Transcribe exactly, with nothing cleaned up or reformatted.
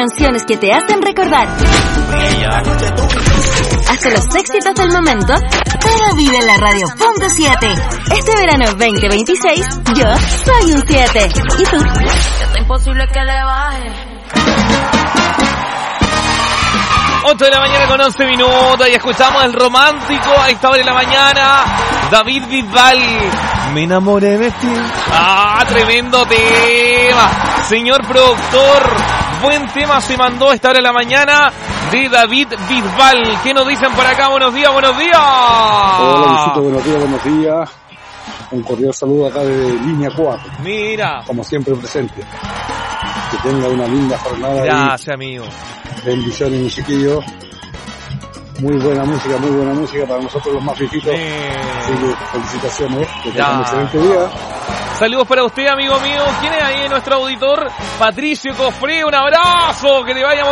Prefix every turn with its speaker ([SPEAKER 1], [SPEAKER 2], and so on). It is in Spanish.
[SPEAKER 1] canciones que te hacen recordar. Hasta los éxitos del momento, pero vive en la radio punto siete. Este verano veinte veintiséis, yo soy un siete. ¿Y tú?
[SPEAKER 2] Está imposible que le baje.
[SPEAKER 3] ocho de la mañana con once minutos y escuchamos el romántico a esta hora de la mañana. David Bisbal, me enamoré de ti. Ah, tremendo tema. Señor productor, buen tema se mandó a esta hora de la mañana de David Bisbal. ¿Qué nos dicen por acá? Buenos días, buenos días.
[SPEAKER 4] Hola, Luisito, buenos días, buenos días. Un cordial saludo acá de Línea cuatro.
[SPEAKER 3] Mira.
[SPEAKER 4] Como siempre presente. Que tenga una linda jornada.
[SPEAKER 3] Gracias, amigo.
[SPEAKER 4] Bendiciones, mi chiquillo. Muy buena música, muy buena música para nosotros los más viejitos. Sí. Así que felicitaciones, que tengan un excelente día.
[SPEAKER 3] Saludos para usted, amigo mío. ¿Quién es ahí nuestro auditor? Patricio Cofré, un abrazo, que te vaya